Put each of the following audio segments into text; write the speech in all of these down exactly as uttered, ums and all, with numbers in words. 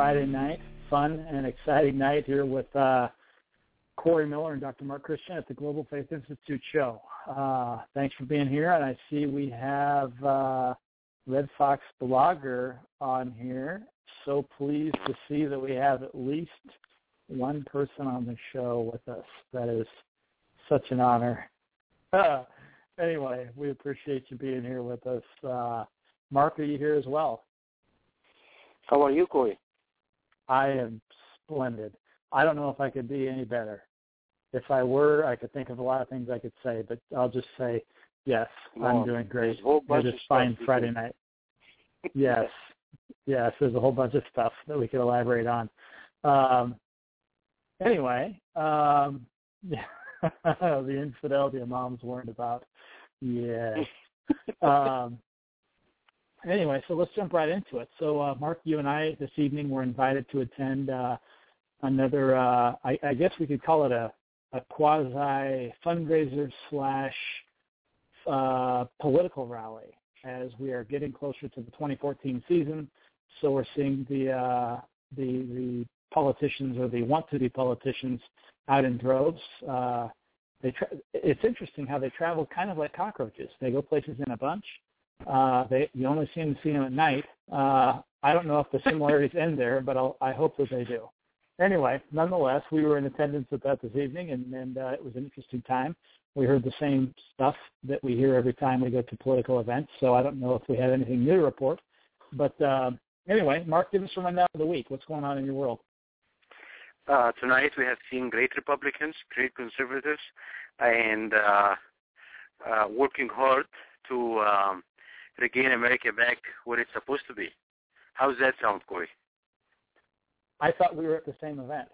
Friday night, fun and exciting night here with uh, Corey Miller and Doctor Mark Christian at the Global Faith Institute show. Uh, thanks for being here, and I see we have uh, Red Fox Blogger on here. So pleased to see that we have at least one person on the show with us. That is such an honor. Uh, anyway, we appreciate you being here with us. Uh, Mark, are you here as well? How are you, Corey? I am splendid. I don't know if I could be any better. If I were, I could think of a lot of things I could say, but I'll just say, yes, no, I'm doing great. It is fine Friday night. Yes. Yes, there's a whole bunch of stuff that we could elaborate on. Um, anyway, um, the infidelity of mom's warned about. Yes. um, anyway, so let's jump right into it. So, uh, Mark, you and I this evening were invited to attend uh, another, uh, I, I guess we could call it a, a quasi fundraiser slash uh, political rally, as we are getting closer to the twenty fourteen season. So we're seeing the uh, the the politicians, or the want-to-be politicians, out in droves. Uh, they tra- it's interesting how they travel kind of like cockroaches. They go places in a bunch. Uh, they you only seem to see them at night. Uh, I don't know if the similarities end there, but I'll, I hope that they do. Anyway, nonetheless, we were in attendance at that this evening, and, and uh, it was an interesting time. We heard the same stuff that we hear every time we go to political events, so I don't know if we had anything new to report. But uh, anyway, Mark, give us a rundown of the week. What's going on in your world? Uh, tonight we have seen great Republicans, great conservatives, and uh, uh, working hard to um, regain America back where it's supposed to be. How does that sound, Corey? I thought we were at the same event.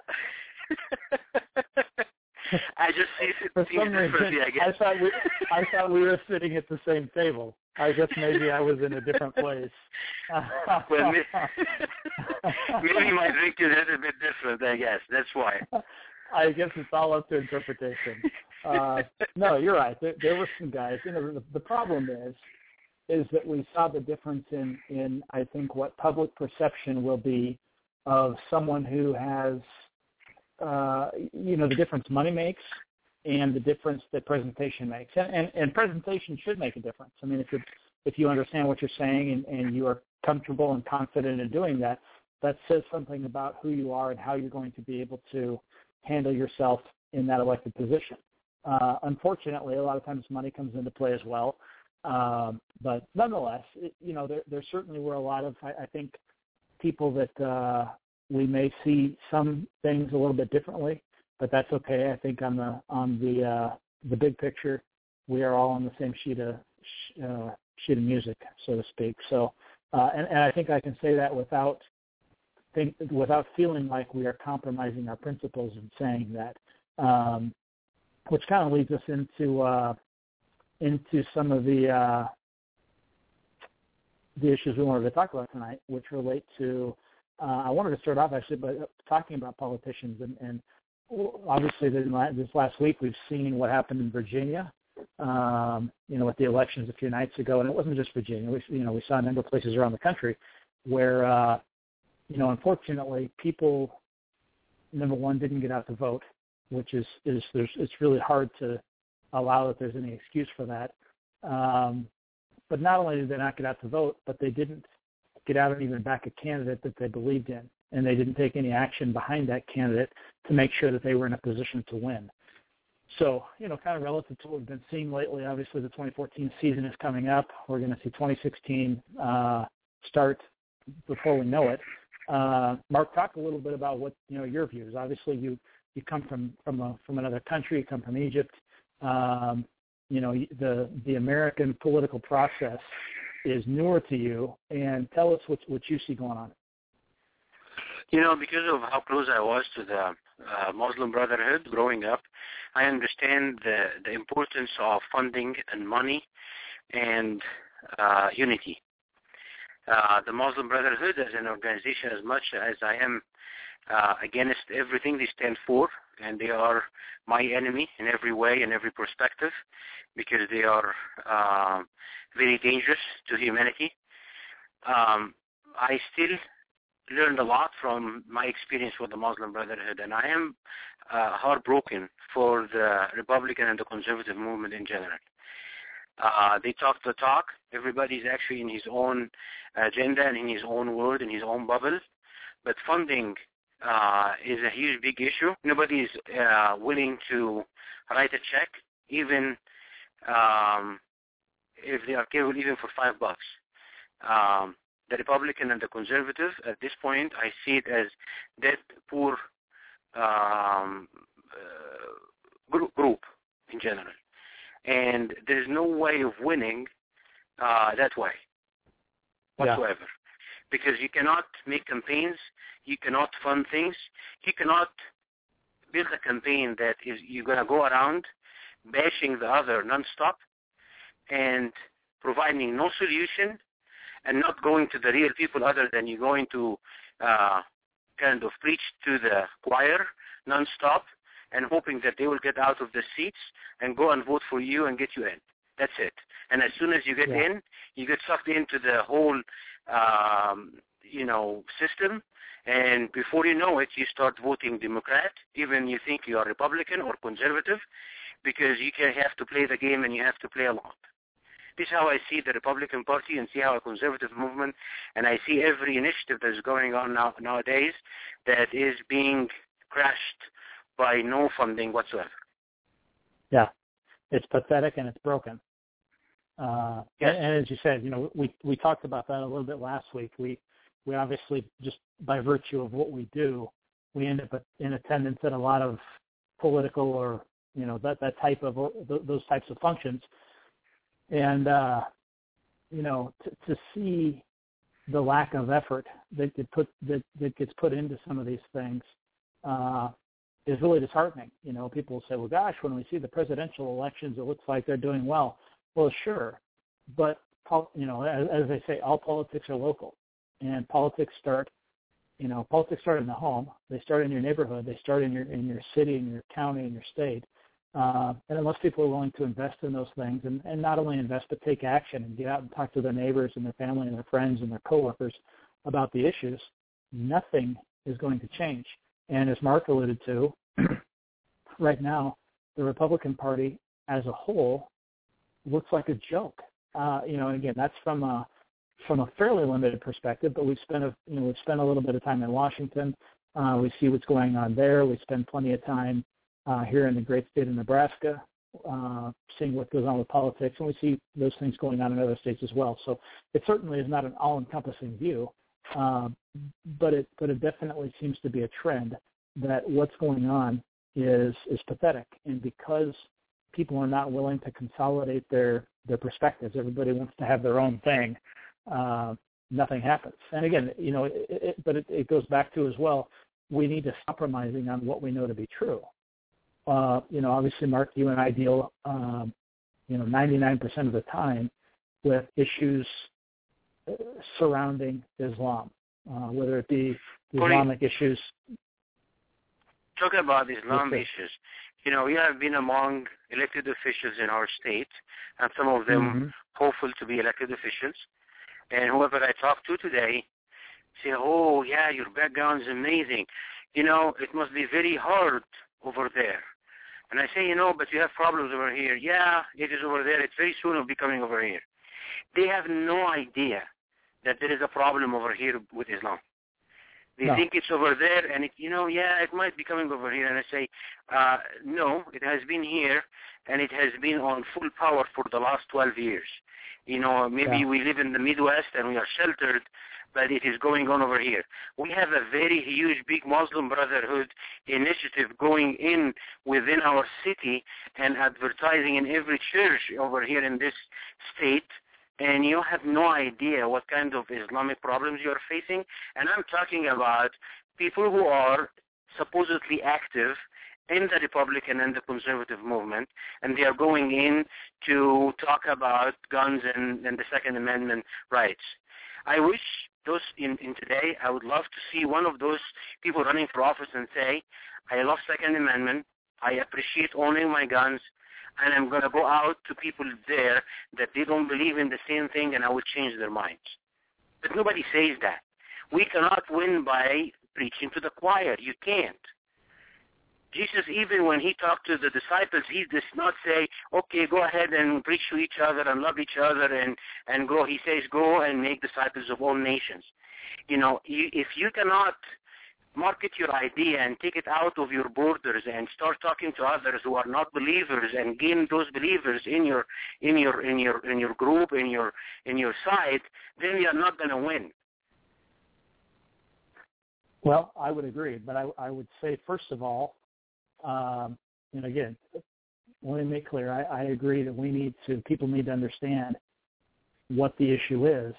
I just see For some reason, I guess. I thought we, I thought we were sitting at the same table. I guess maybe I was in a different place. Well, maybe, maybe my drink is a little bit different, I guess. That's why. I guess it's all up to interpretation. Uh, no, you're right. There, there were some guys. You know, the, the problem is, is that we saw the difference in, in, I think, what public perception will be of someone who has, uh, you know, the difference money makes and the difference that presentation makes. And, and, and presentation should make a difference. I mean, if, you're, if you understand what you're saying and, and you are comfortable and confident in doing that, that says something about who you are and how you're going to be able to handle yourself in that elected position. Uh, unfortunately, a lot of times money comes into play as well. Um, but nonetheless, it, you know, there, there certainly were a lot of, I, I think, people that uh, we may see some things a little bit differently, but that's okay. I think on the on the uh, the big picture, we are all on the same sheet of uh, sheet of music, so to speak. So, uh, and, and I think I can say that without think without feeling like we are compromising our principles in saying that, um, which kind of leads us into uh, into some of the uh, the issues we wanted to talk about tonight, which relate to, uh, I wanted to start off actually by talking about politicians. And, and obviously this last week we've seen what happened in Virginia, um, you know, with the elections a few nights ago. And it wasn't just Virginia. We, you know, we saw a number of places around the country where, uh, you know, unfortunately people, number one, didn't get out to vote, which is, is there's, it's really hard to allow that there's any excuse for that. Um, But not only did they not get out to vote, but they didn't get out and even back a candidate that they believed in, and they didn't take any action behind that candidate to make sure that they were in a position to win. So, you know, kind of relative to what we've been seeing lately, obviously the twenty fourteen season is coming up. We're going to see twenty sixteen uh, start before we know it. Uh, Mark, talk a little bit about what, you know, your views. Obviously, you, you come from from, a, from another country. You come from Egypt. Um, You know, the the American political process is newer to you, and tell us what what you see going on. You know, because of how close I was to the uh, Muslim Brotherhood growing up, I understand the the importance of funding and money and uh, unity. Uh, the Muslim Brotherhood as an organization, as much as I am uh, against everything they stand for, and they are my enemy in every way and every perspective, because they are uh, very dangerous to humanity. Um, I still learned a lot from my experience with the Muslim Brotherhood, and I am uh, heartbroken for the Republican and the conservative movement in general. Uh, they talk the talk. Everybody's actually in his own agenda and in his own world, in his own bubble. But funding uh, is a huge, big issue. Nobody is uh, willing to write a check, even um, if they are capable, even for five bucks. Um, the Republican and the conservative, at this point, I see it as that poor um, uh, group in general. And there's no way of winning uh, that way whatsoever. Yeah. Because you cannot make campaigns, you cannot fund things, you cannot build a campaign that is you're going to go around bashing the other nonstop and providing no solution and not going to the real people other than you're going to uh, kind of preach to the choir nonstop and hoping that they will get out of the seats and go and vote for you and get you in. That's it. And as soon as you get yeah. in, you get sucked into the whole, um, you know, system. And before you know it, you start voting Democrat, even you think you are Republican or conservative, because you can have to play the game and you have to play along. This is how I see the Republican Party and see how a conservative movement, and I see every initiative that is going on now nowadays that is being crashed by no funding whatsoever. Yeah, it's pathetic and it's broken. Uh, yes. and, and as you said, you know, we we talked about that a little bit last week. We we obviously, just by virtue of what we do, we end up in attendance at a lot of political or, you know, that, that type of, those types of functions. And, uh, you know, to, to see the lack of effort that, get put, that, that gets put into some of these things, uh, is really disheartening. You know, people will say, well, gosh, when we see the presidential elections, it looks like they're doing well. Well, sure. But, you know, as, as they say, all politics are local. And politics start, you know, politics start in the home. They start in your neighborhood. They start in your in your city, in your county, in your state. Uh, and unless people are willing to invest in those things, and, and not only invest, but take action and get out and talk to their neighbors and their family and their friends and their coworkers about the issues, nothing is going to change. And as Mark alluded to, right now, the Republican Party as a whole looks like a joke. Uh, you know, again, that's from a from a fairly limited perspective, but we've spent a you know we've spent a little bit of time in Washington. Uh, we see what's going on there. We spend plenty of time uh, here in the great state of Nebraska, uh, seeing what goes on with politics, and we see those things going on in other states as well. So it certainly is not an all-encompassing view, uh, but it but it definitely seems to be a trend that what's going on is is pathetic, and because people are not willing to consolidate their their perspectives, everybody wants to have their own thing. Uh, nothing happens. And again, you know, it, it, but it, it goes back to as well, we need to stop compromising on what we know to be true. Uh, you know, obviously, Mark, you and I deal, um, you know, ninety-nine percent of the time with issues surrounding Islam, uh, whether it be Islamic Cody, issues. Talking about Islam issues, you know, we have been among elected officials in our state, and some of them mm-hmm. hopeful to be elected officials. And whoever I talk to today say, oh, yeah, your background is amazing. You know, it must be very hard over there. And I say, you know, but you have problems over here. Yeah, it is over there. It's very soon will be coming over here. They have no idea that there is a problem over here with Islam. They no. think it's over there, and, it, you know, yeah, it might be coming over here. And I say, uh, no, it has been here, and it has been on full power for the last twelve years. You know, maybe yeah. we live in the Midwest and we are sheltered, but it is going on over here. We have a very huge, big Muslim Brotherhood initiative going in within our city and advertising in every church over here in this state, and you have no idea what kind of Islamic problems you are facing. And I'm talking about people who are supposedly active in the Republican and the conservative movement, and they are going in to talk about guns and, and the Second Amendment rights. I wish those in, in today, I would love to see one of those people running for office and say, I love Second Amendment, I appreciate owning my guns, and I'm going to go out to people there that they don't believe in the same thing, and I will change their minds. But nobody says that. We cannot win by preaching to the choir. You can't. Jesus, even when he talked to the disciples, he does not say, okay, go ahead and preach to each other and love each other and, and go. He says, go and make disciples of all nations. You know, you, if you cannot market your idea and take it out of your borders and start talking to others who are not believers and gain those believers in your in your in your in your group, in your in your site, then you're not going to win. Well, I would agree, but I, I would say first of all, um, and again, let me make clear, I, I agree that we need to people need to understand what the issue is,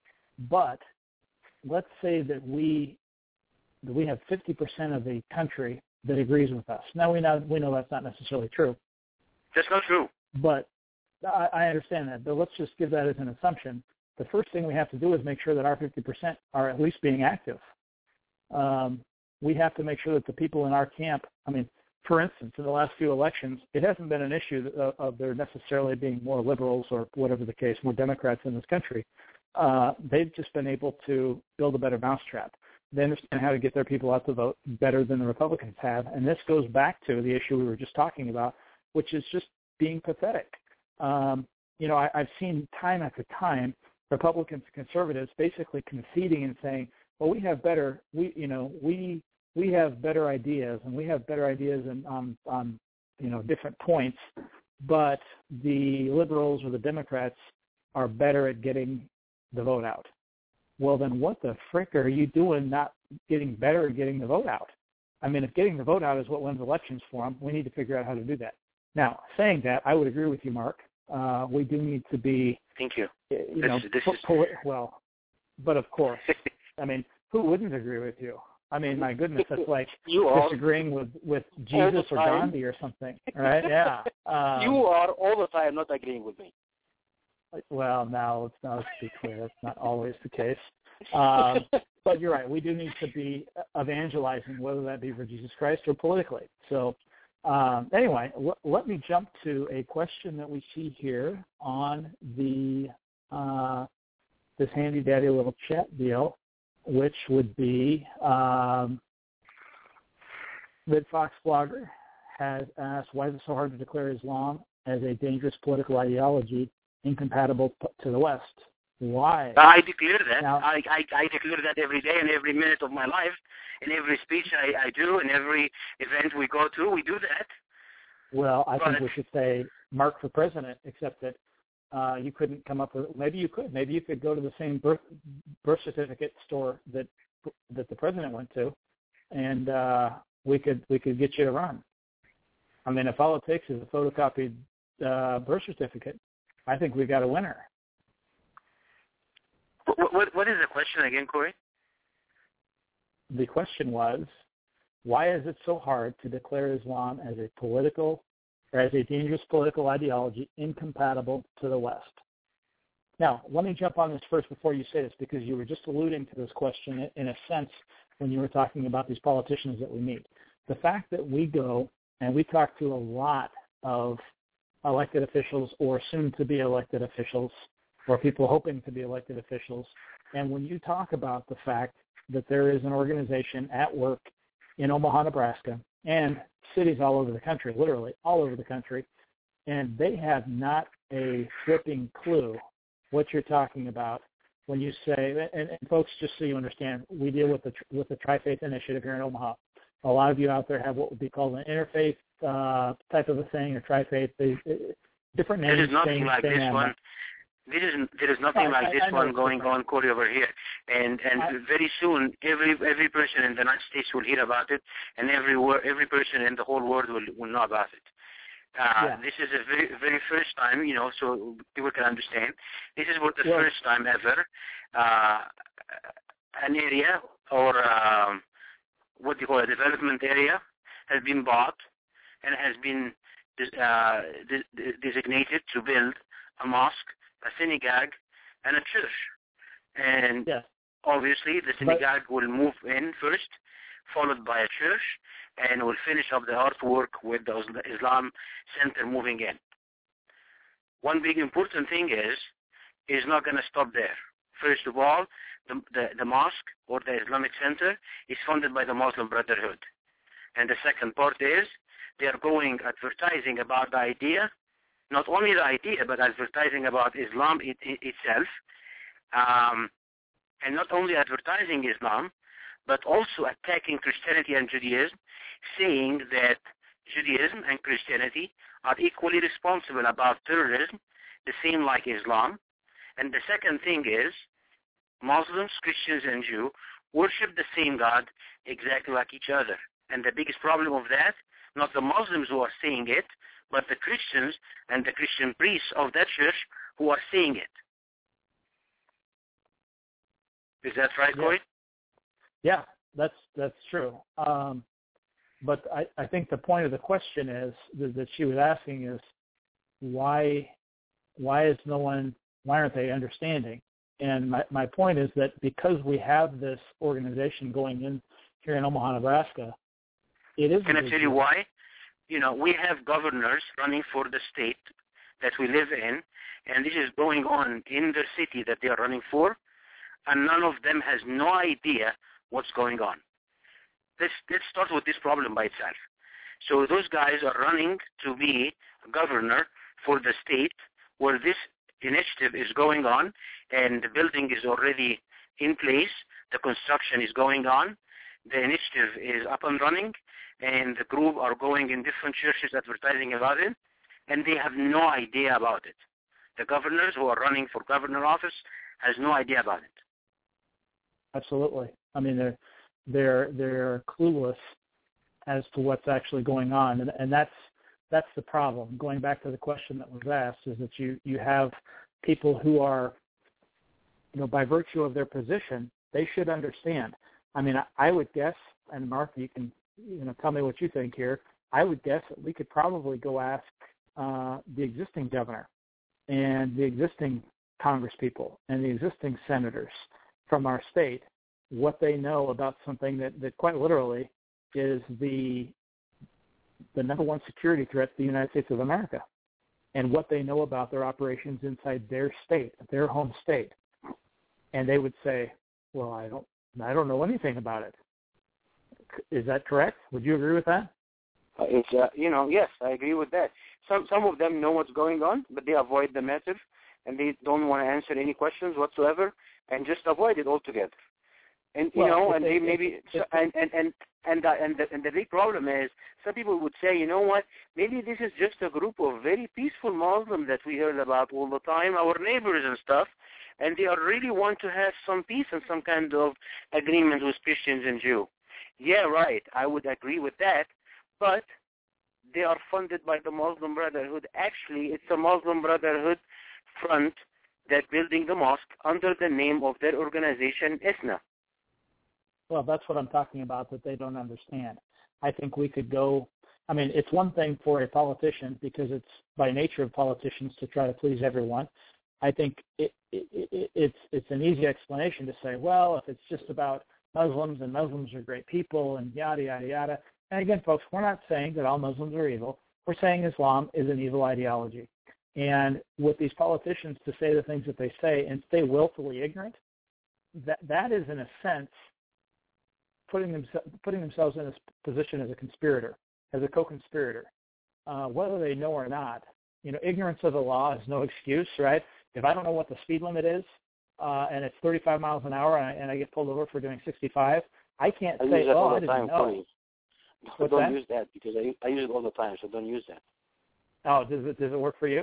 but let's say that we that we have fifty percent of the country that agrees with us. Now, we know, we know that's not necessarily true. That's not true. But I, I understand that. But let's just give that as an assumption. The first thing we have to do is make sure that our fifty percent are at least being active. Um, we have to make sure that the people in our camp, I mean, for instance, in the last few elections, it hasn't been an issue of, of there necessarily being more liberals or whatever the case, more Democrats in this country. Uh, they've just been able to build a better mousetrap. They understand how to get their people out to vote better than the Republicans have. And this goes back to the issue we were just talking about, which is just being pathetic. Um, you know, I, I've seen time after time Republicans and conservatives basically conceding and saying, well, we have better, we, you know, we we have better ideas, and we have better ideas in, on, on, you know, different points, but the liberals or the Democrats are better at getting the vote out. Well, then what the frick are you doing not getting better at getting the vote out? I mean, if getting the vote out is what wins elections for them, we need to figure out how to do that. Now, saying that, I would agree with you, Mark. Uh, we do need to be, Thank you. you this, know, this po- is... po- well, but of course, I mean, who wouldn't agree with you? I mean, my goodness, that's like you disagreeing with, with Jesus or Gandhi or something, right? Yeah. Um, you are all the time not agreeing with me. Well, now let's now let's be clear. It's not always the case. Um, but you're right. We do need to be evangelizing, whether that be for Jesus Christ or politically. So um, anyway, l- let me jump to a question that we see here on the uh, this handy dandy little chat deal, which would be um, Red Fox Blogger has asked, why is it so hard to declare Islam as a dangerous political ideology incompatible to the West? Why? I declare that. Now, I, I, I declare that every day and every minute of my life, in every speech I, I do, in every event we go to, we do that. Well, I but, think we should say Mark for president, except that uh, you couldn't come up with, maybe you could. Maybe you could go to the same birth, birth certificate store that that the president went to, and uh, we could we could get you to run. I mean, if all it takes is a photocopied uh, birth certificate, I think we got a winner. What, what, what is the question again, Corey? The question was, why is it so hard to declare Islam as a political or as a dangerous political ideology incompatible to the West? Now, let me jump on this first before you say this, because you were just alluding to this question in a sense when you were talking about these politicians that we meet. The fact that we go and we talk to a lot of elected officials or soon-to-be elected officials or people hoping to be elected officials, and when you talk about the fact that there is an organization at work in Omaha, Nebraska, and cities all over the country, literally all over the country, and they have not a flipping clue what you're talking about when you say, and, and folks, just so you understand, we deal with the with the Tri-Faith Initiative here in Omaha. A lot of you out there have what would be called an interfaith uh, type of a thing, or Tri-Faith. They, different names. There is nothing same, like same this animal. one. There is there is nothing I, like I, this I one going different. on, Corey, over here. And and I, very soon, every every person in the United States will hear about it, and every every person in the whole world will, will know about it. Uh, yeah. This is a very very first time, you know, so people can understand. This is what the well, first time ever uh, an area or um, what do you call it, a development area has been bought and has been uh, de- designated to build a mosque, a synagogue, and a church. And yes. obviously the synagogue but, will move in first, followed by a church, and will finish up the artwork with the Islam Center moving in. One big important thing is, is not going to stop there. First of all, the, the, the mosque or the Islamic Center is funded by the Muslim Brotherhood. And the second part is they are going advertising about the idea, not only the idea, but advertising about Islam it, it, itself. Um, and not only advertising Islam, but also attacking Christianity and Judaism, saying that Judaism and Christianity are equally responsible about terrorism, the same like Islam. And the second thing is Muslims, Christians, and Jews worship the same God exactly like each other. And the biggest problem of that, not the Muslims who are saying it, but the Christians and the Christian priests of that church who are saying it. Is that right, yeah. Coy? Yeah, that's that's true. Um, but I, I think the point of the question is that, that she was asking is why why is no one why aren't they understanding? And my, my point is that because we have this organization going in here in Omaha, Nebraska, it is. Can I tell you why? You know, we have governors running for the state that we live in, and this is going on in the city that they are running for, and none of them has no idea what's going on. Let's, let's start with this problem by itself. So those guys are running to be governor for the state where this initiative is going on, and the building is already in place, the construction is going on, the initiative is up and running, and the group are going in different churches advertising about it, and they have no idea about it. The governors who are running for governor office has no idea about it. Absolutely. I mean, they're they're they're clueless as to what's actually going on, and and that's that's the problem. Going back to the question that was asked, is that you you have people who are, you know, by virtue of their position, they should understand. I mean, I, I would guess, and Mark, you can you know tell me what you think here. I would guess that we could probably go ask uh, the existing governor and the existing Congress people and the existing senators from our state what they know about something that, that quite literally is the the number one security threat to the United States of America, and what they know about their operations inside their state, their home state. And they would say, well, I don't I don't know anything about it. Is that correct? Would you agree with that? Uh, it's, uh, you know, yes, I agree with that. Some some of them know what's going on, but they avoid the matter, and they don't want to answer any questions whatsoever, and just avoid it altogether. And you well, know, and they, they maybe if, so, and and and and the, and the and the big problem is some people would say, you know what, maybe this is just a group of very peaceful Muslims that we heard about all the time, our neighbors and stuff, and they are really want to have some peace and some kind of agreement with Christians and Jews. Yeah, right, I would agree with that, but they are funded by the Muslim Brotherhood. Actually, it's a Muslim Brotherhood front that building the mosque under the name of their organization, ISNA. Well, that's what I'm talking about, that they don't understand. I think we could go, I mean, it's one thing for a politician, because it's by nature of politicians to try to please everyone. I think it, it, it, it's it's an easy explanation to say, well, if it's just about Muslims and Muslims are great people and yada, yada, yada. And again, folks, we're not saying that all Muslims are evil. We're saying Islam is an evil ideology. And with these politicians to say the things that they say and stay willfully ignorant, that that is, in a sense, putting, them, putting themselves in a position as a conspirator, as a co-conspirator, uh, whether they know or not. You know, ignorance of the law is no excuse, right? If I don't know what the speed limit is uh, and it's thirty-five miles an hour and I, and I get pulled over for doing sixty-five, I can't I say, use that oh, all I the didn't time, know. What's don't that? use that because I, I use it all the time, so don't use that. Oh, does it does it work for you?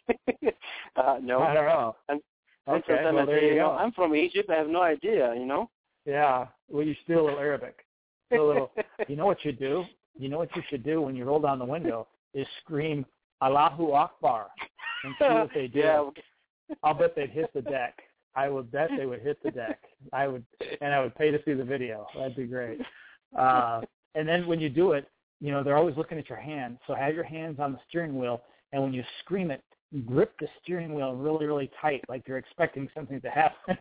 uh, no. I don't know. And, okay, and well, I there say, you you go. know, I'm from Egypt. I have no idea, you know. Yeah. Well, you still a little Arabic. Still a little. You know what you do? You know what you should do when you roll down the window is scream Allahu Akbar and see what they do. Yeah. I'll bet they'd hit the deck. I would bet they would hit the deck. I would, and I would pay to see the video. That'd be great. Uh, and then when you do it, you know, they're always looking at your hands. So have your hands on the steering wheel, and when you scream it, grip the steering wheel really, really tight, like you're expecting something to happen.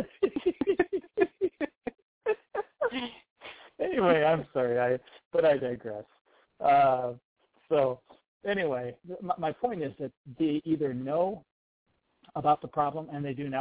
Anyway, I'm sorry, I but I digress. Uh, so anyway, my, my point is that they either know about the problem and they do nothing,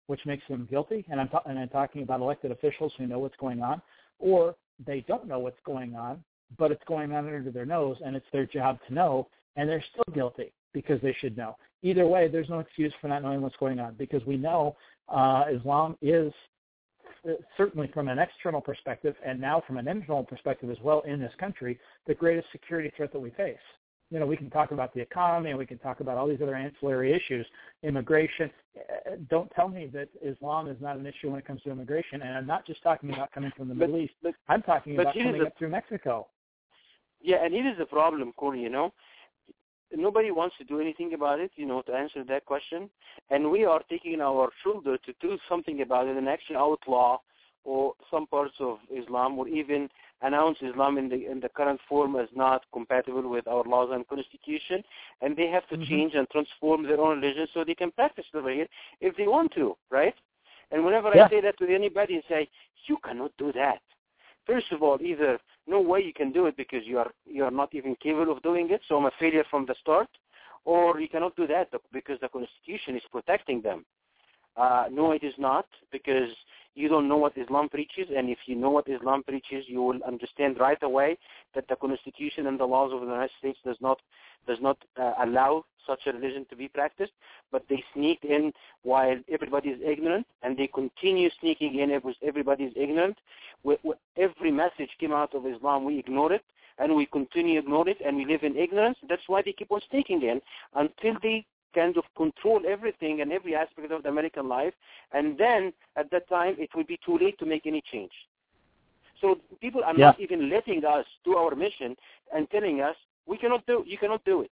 which makes them guilty, and I'm, ta- and I'm talking about elected officials who know what's going on, or they don't know what's going on, but it's going on under their nose, and it's their job to know, and they're still guilty because they should know. Either way, there's no excuse for not knowing what's going on, because we know uh, Islam is, certainly from an external perspective and now from an internal perspective as well in this country, the greatest security threat that we face. You know, we can talk about the economy and we can talk about all these other ancillary issues, immigration. Don't tell me that Islam is not an issue when it comes to immigration. And I'm not just talking about coming from the Middle East. But, I'm talking about coming a, up through Mexico. Yeah, and it is a problem, Corey, you know. Nobody wants to do anything about it, you know, to answer that question. And we are taking our shoulder to do something about it and actually outlaw or some parts of Islam, or even announce Islam in the in the current form as not compatible with our laws and constitution, and they have to mm-hmm. change and transform their own religion so they can practice the way if they want to, right? And whenever yeah. I say that to anybody and say, you cannot do that. First of all, either no way you can do it because you are you are not even capable of doing it, so I'm a failure from the start, or you cannot do that because the constitution is protecting them. Uh, no, it is not, because you don't know what Islam preaches, and if you know what Islam preaches, you will understand right away that the Constitution and the laws of the United States does not does not uh, allow such a religion to be practiced, but they sneaked in while everybody is ignorant, and they continue sneaking in if everybody is ignorant. We, we, every message came out of Islam, we ignore it, and we continue to ignore it, and we live in ignorance. That's why they keep on sneaking in until they kind of control everything and every aspect of the American life, and then at that time it will be too late to make any change. So people are yeah. not even letting us do our mission and telling us we cannot do, you cannot do it.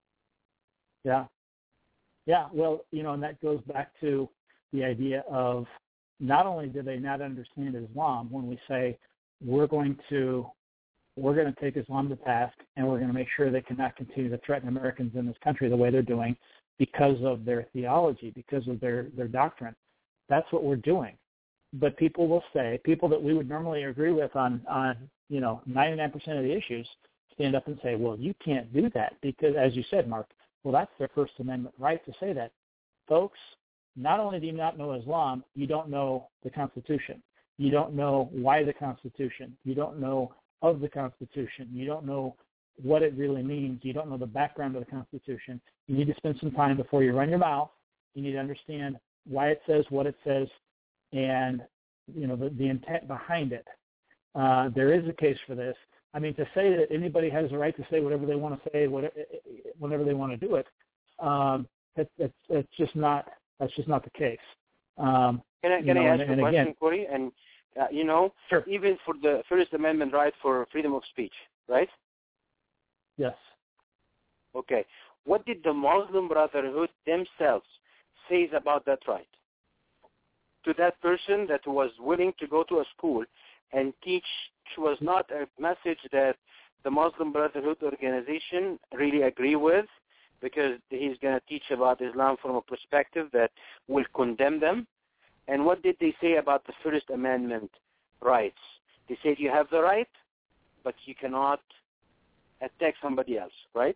Yeah, yeah. Well, you know, and that goes back to the idea of not only do they not understand Islam when we say we're going to we're going to take Islam to task and we're going to make sure they cannot continue to threaten Americans in this country the way they're doing, because of their theology, because of their, their doctrine. That's what we're doing. But people will say, people that we would normally agree with on, on you know, ninety-nine percent of the issues, stand up and say, well, you can't do that because, as you said, Mark, well, that's their First Amendment right to say that. Folks, not only do you not know Islam, you don't know the Constitution. You don't know why the Constitution. You don't know of the Constitution. You don't know what it really means. You don't know the background of the Constitution. You need to spend some time before you run your mouth. You need to understand why it says what it says and, you know, the, the intent behind it. Uh, there is a case for this. I mean, to say that anybody has a right to say whatever they want to say whatever, whenever they want to do it, um, it, it, it's just not, that's just not the case. Um, can I, can know, I ask and, you a and question, again, Corey? And, uh, you know, sure. even for the First Amendment right for freedom of speech, right? Yes. Okay. What did the Muslim Brotherhood themselves say about that right? To that person that was willing to go to a school and teach, which was not a message that the Muslim Brotherhood organization really agree with, because he's going to teach about Islam from a perspective that will condemn them. And what did they say about the First Amendment rights? They said you have the right, but you cannot attack somebody else, right?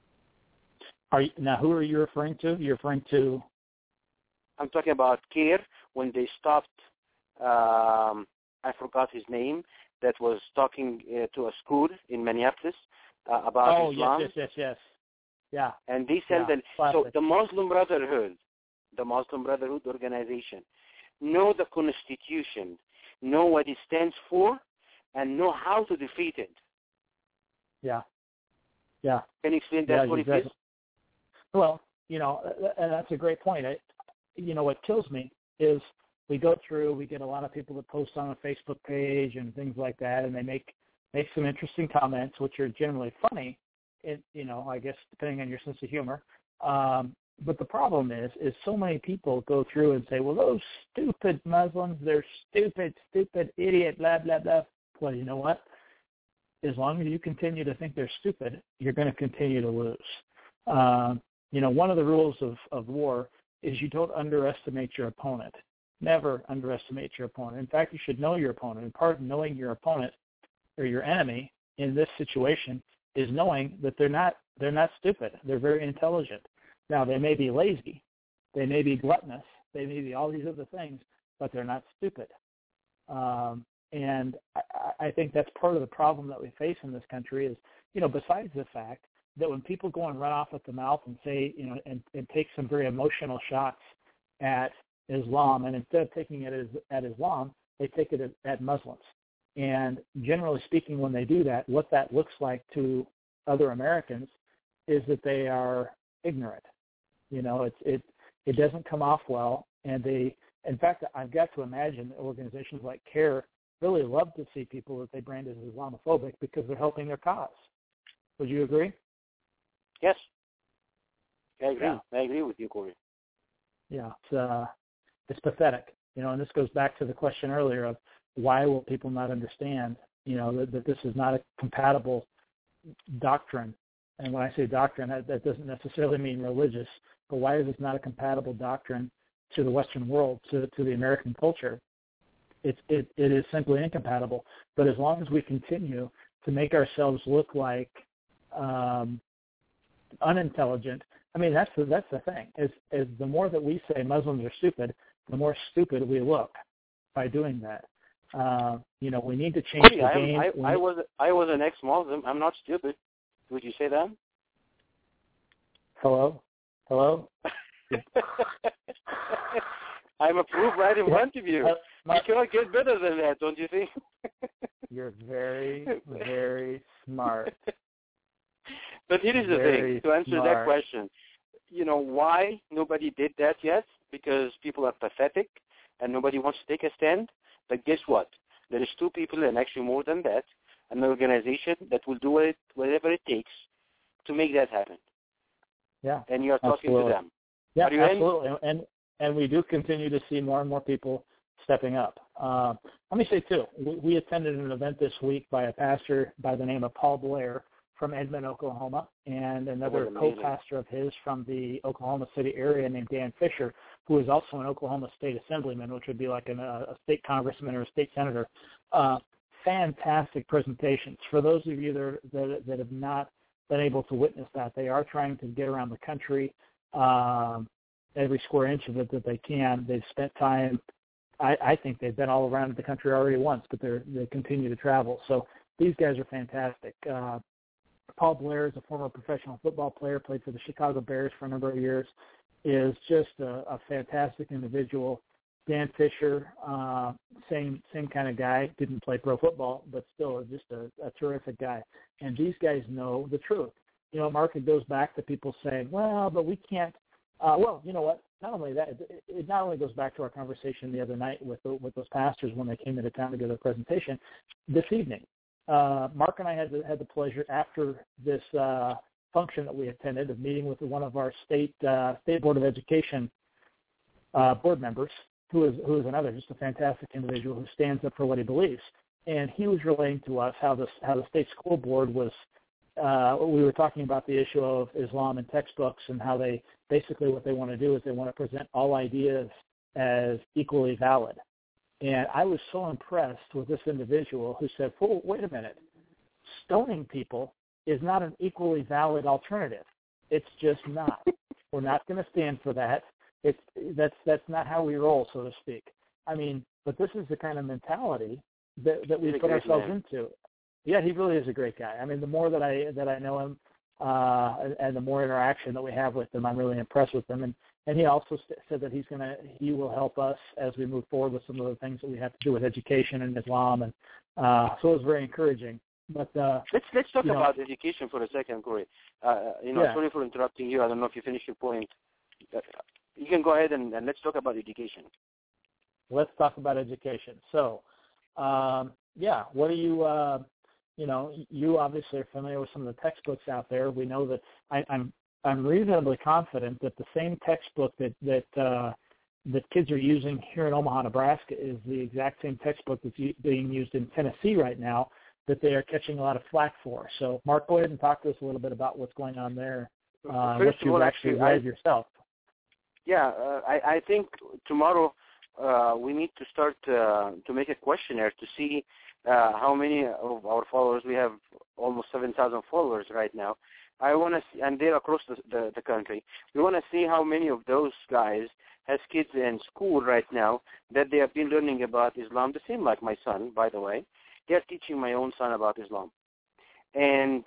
Are you, now, who are you referring to? You're referring to? I'm talking about CAIR, when they stopped, um, I forgot his name, that was talking uh, to a school in Minneapolis uh, about oh, Islam. Oh, yes, yes, yes, yes. Yeah. And they said yeah, that, so the Muslim Brotherhood, the Muslim Brotherhood organization, know the Constitution, know what it stands for, and know how to defeat it. Yeah. Yeah. Can you explain that, yeah, what exactly. it is? Well, you know, and that's a great point. I, you know, what kills me is we go through, we get a lot of people that post on a Facebook page and things like that, and they make, make some interesting comments, which are generally funny, it, you know, I guess depending on your sense of humor. Um, but the problem is, is so many people go through and say, well, those stupid Muslims, they're stupid, stupid, idiot, blah, blah, blah. Well, you know what? As long as you continue to think they're stupid, you're going to continue to lose. Um, you know, one of the rules of, of war is you don't underestimate your opponent. Never underestimate your opponent. In fact, you should know your opponent. And part of knowing your opponent or your enemy in this situation is knowing that they're not they're not stupid. They're very intelligent. Now, they may be lazy. They may be gluttonous. They may be all these other things, but they're not stupid. Um, and I, I think that's part of the problem that we face in this country is, you know, besides the fact that when people go and run off at the mouth and say, you know, and, and take some very emotional shots at Islam, and instead of taking it as, at Islam, they take it at, at Muslims. And generally speaking, when they do that, what that looks like to other Americans is that they are ignorant. You know, it's, it it doesn't come off well. And they, in fact, I've got to imagine that organizations like CARE really love to see people that they brand as Islamophobic because they're helping their cause. Would you agree? Yes. I agree. Yeah. I agree with you, Corey. Yeah, it's, uh, it's pathetic. You know, and this goes back to the question earlier of why will people not understand, you know, that, that this is not a compatible doctrine. And when I say doctrine, that, that doesn't necessarily mean religious, but why is this not a compatible doctrine to the Western world, to, to the American culture? It, it, it is simply incompatible. But as long as we continue to make ourselves look like um, unintelligent, I mean, that's the, that's the thing. Is, is the more that we say Muslims are stupid, the more stupid we look by doing that. Uh, you know, we need to change Cody, the I, game. I, I was I was an ex-Muslim. I'm not stupid. Would you say that? Hello? Hello? I'm a proof right in front of you. Uh, my, you cannot get better than that, don't you think? You're very, very smart. But here is the very thing, to answer smart. that question. You know, why nobody did that yet? Because people are pathetic and nobody wants to take a stand. But guess what? There is two people, and actually more than that, an organization that will do it, whatever it takes to make that happen. Yeah. And you are talking absolutely. to them. Yeah, are you absolutely. In? And and we do continue to see more and more people stepping up. Uh, let me say, too, we, we attended an event this week by a pastor by the name of Paul Blair from Edmond, Oklahoma, and another co-pastor of his from the Oklahoma City area named Dan Fisher, who is also an Oklahoma State Assemblyman, which would be like an, a state congressman or a state senator. Uh, fantastic presentations. For those of you that, that, that have not been able to witness that, they are trying to get around the country, um, every square inch of it that they can. They've spent time, I, I think they've been all around the country already once, but they they continue to travel. So these guys are fantastic. Uh, Paul Blair is a former professional football player, played for the Chicago Bears for a number of years, is just a, a fantastic individual. Dan Fisher, uh, same same kind of guy, didn't play pro football, but still just a, a terrific guy. And these guys know the truth. You know, Mark, it goes back to people saying, well, but we can't. Uh, well, you know what? Not only that, it, it not only goes back to our conversation the other night with the, with those pastors when they came into town to give their presentation. This evening, uh, Mark and I had the, had the pleasure after this uh, function that we attended of meeting with one of our state uh, state board of education uh, board members, who is who is another just a fantastic individual who stands up for what he believes. And he was relaying to us how the how the state school board was. Uh, we were talking about the issue of Islam in textbooks and how they basically what they want to do is they want to present all ideas as equally valid. And I was so impressed with this individual who said, "Oh, wait a minute, stoning people is not an equally valid alternative. It's just not. We're not going to stand for that. It's that's that's not how we roll, so to speak. I mean, but this is the kind of mentality that that we put ourselves man. into." Yeah, he really is a great guy. I mean, the more that I that I know him, uh, and, and the more interaction that we have with him, I'm really impressed with him. And, and he also st- said that he's gonna he will help us as we move forward with some of the things that we have to do with education and Islam. And uh, so it was very encouraging. But uh, let's let's talk you know, about education for a second, Corey. Uh, you know, yeah. sorry for interrupting you. I don't know if you finished your point. Uh, you can go ahead and, and let's talk about education. Let's talk about education. So, um, yeah, what do you? Uh, You know, you obviously are familiar with some of the textbooks out there. We know that I, I'm I'm reasonably confident that the same textbook that that uh, that kids are using here in Omaha, Nebraska, is the exact same textbook that's u- being used in Tennessee right now that they are catching a lot of flack for. So, Mark, go ahead and talk to us a little bit about what's going on there, uh, what you've all, actually actually, read I, yourself. Yeah, uh, I, I think tomorrow uh, we need to start uh, to make a questionnaire to see uh, how many of our followers. We have almost seven thousand followers right now. I want to see, and they're across the, the, the country. We want to see how many of those guys has kids in school right now that they have been learning about Islam, the same like my son, by the way. They're teaching my own son about Islam. And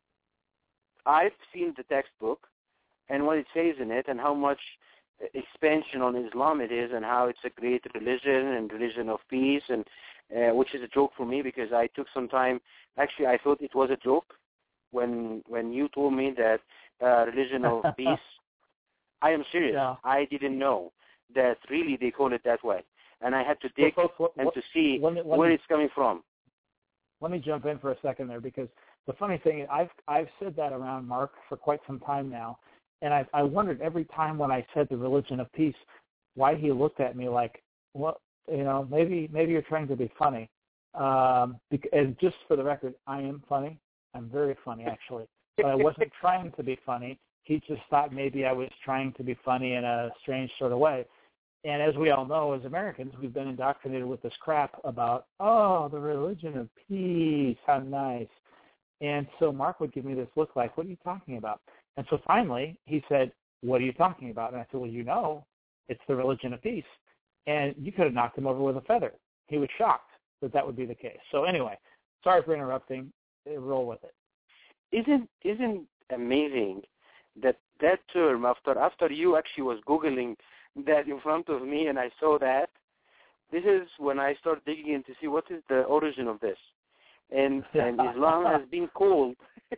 I've seen the textbook and what it says in it and how much expansion on Islam it is and how it's a great religion and religion of peace, and uh, which is a joke for me because I took some time. Actually, I thought it was a joke when when you told me that uh, religion of peace. I am serious. Yeah. I didn't know that really they call it that way. And I had to dig well, folks, what, and to see let me, let where me, it's coming from. Let me jump in for a second there, because the funny thing is I've, I've said that around Mark for quite some time now. And I, I wondered every time when I said the religion of peace, why he looked at me like, well, you know, maybe maybe you're trying to be funny. Um, because, and just for the record, I am funny. I'm very funny, actually. But I wasn't trying to be funny. He just thought maybe I was trying to be funny in a strange sort of way. And as we all know, as Americans, we've been indoctrinated with this crap about, oh, the religion of peace, how nice. And so Mark would give me this look like, what are you talking about? And so finally, he said, what are you talking about? And I said, well, you know, it's the religion of peace. And you could have knocked him over with a feather. He was shocked that that would be the case. So anyway, sorry for interrupting. Roll with it. Isn't isn't amazing that that term, after after you actually was Googling that in front of me and I saw that, this is when I start digging in to see what is the origin of this. And, and Islam has been called